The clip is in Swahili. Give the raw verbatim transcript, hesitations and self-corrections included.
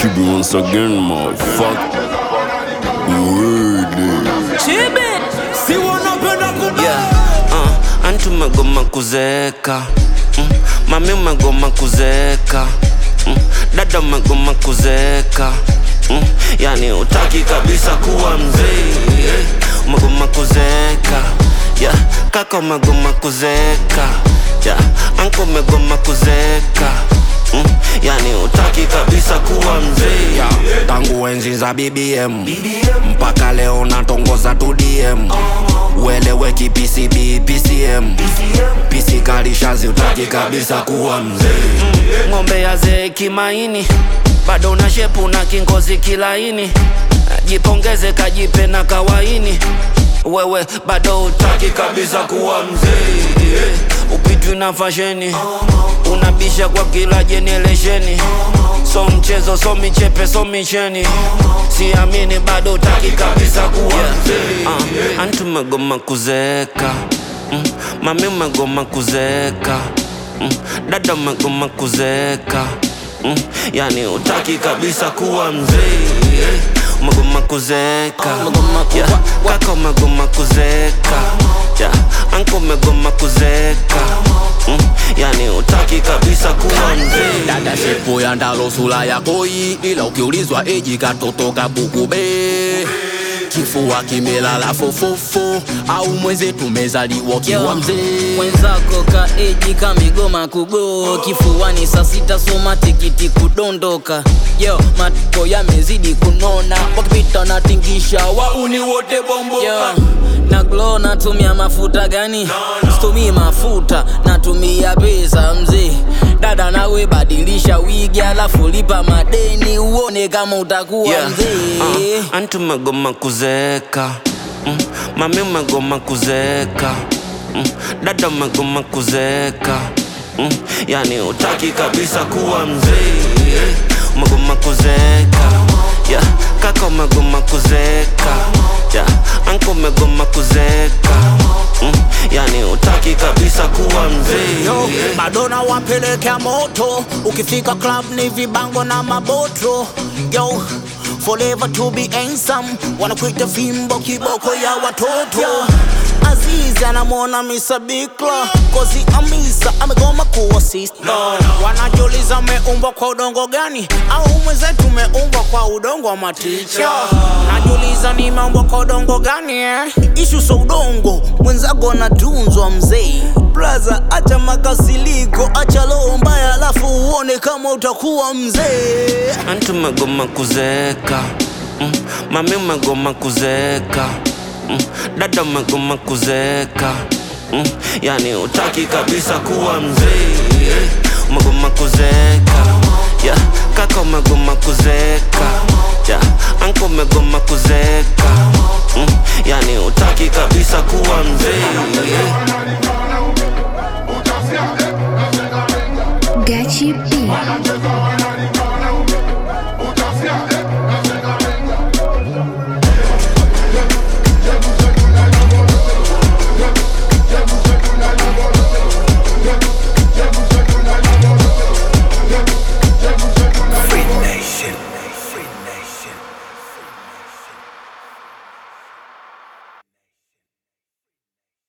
Chibi once again, motherfucker. Chibi, si wanapenda kubaya. Yeah, uh, antu umegoma kuzeeka, mm, mami umegoma kuzeeka, mm, dada umegoma kuzeeka, mm, yani utaki kabisa kuwa mzee, eh, umegoma kuzeeka, yeah, kaka umegoma kuzeeka, yeah, anko umegoma kuzeeka, mm, yani utaki kabisa kuwa mzee, yeah. Tangu enzi za B B M mpaka leo natongoza tu D M, ueleweki P C B, P C M, P C kali shazi utaki kabisa kuwa mzee, mm, ng'ombe ya zee kimaini, bado na shepu na kingozi kilaini, jipongeze kajipe na kawaini, wewe bado utaki kabisa kuwa mzee, yeah. Upitwi na fasheni, unabisha kwa kila generation, so mchezo so michepe so micheni, siamini bado utaki kabisa kuwa mzee, uh, antu umegoma kuzeeka, mm, mami umegoma kuzeeka, mm, dada umegoma kuzeeka, mm, yani utaki kabisa kuwa mzee, yeah. Umegoma kuzeeka, yeah. Kaka umegoma kuzeeka, yeah. Anko umegoma kuzeeka, mm, yani utaki kabisa kuwa mzee. Dada shepo ya ndalo sura ya koi, ila ukiulizwa eji katoto kabukube, kifua kimelala fofofo, au mweze tumezaliwa kiwa mzee. Mwenzako ka eji kamegoma kugo, kifuani saa sita soma tikiti kudondoka. Yo, matiko yamezidi kunona, wakipita na tingisha wauni wote bomboka. Yo, na glow natumia mafuta gani? Situmii mafuta, natumia pesa mzee. Dada nawe badilisha wigi alafu lipa madeni, uone kama utakuwa yeah. Mzee, uh, antu umegoma kuzeeka, mm, mami umegoma kuzeeka, mm, dada umegoma kuzeeka, mm, yani utaki kabisa kuwa mzee, yeah. Umegoma kuzeeka, yeah. Kaka umegoma kuzeeka, yeah. Anko umegoma kuzeeka, mm, yani utaki kabisa kuwa mzee, yeah. Bado na wapelekea moto, ukifika club ni vibango na maboto. Yo, forever to be handsome, wanakuita fimbo kiboko ya watoto, yeah. Azizi anamwona Misa Bikla, kozi Amisa amegoma kuwa sister, no. Wanajiuliza meumbwa kwa udongo gani, au mwenzetu meumbwa kwa udongo wa maticha, yeah. Najiuliza nimeumbwa kwa udongo gani, eh? Ishu so udongo, mwenzako anatunzwa mzee. Braza acha makasiliko, acha roho mbaya alafu uone kama utakuwa mzee. Antu umegoma kuzeeka, mm, mami umegoma kuzeeka, mm, dada umegoma kuzeeka, mm, yani utaki kabisa kuwa mzee, yeah. Umegoma kuzeeka, yeah. Kaka umegoma kuzeeka, yeah. Anko umegoma kuzeeka, mm, yani utaki kabisa kuwa mzee, yeah. Gachi B.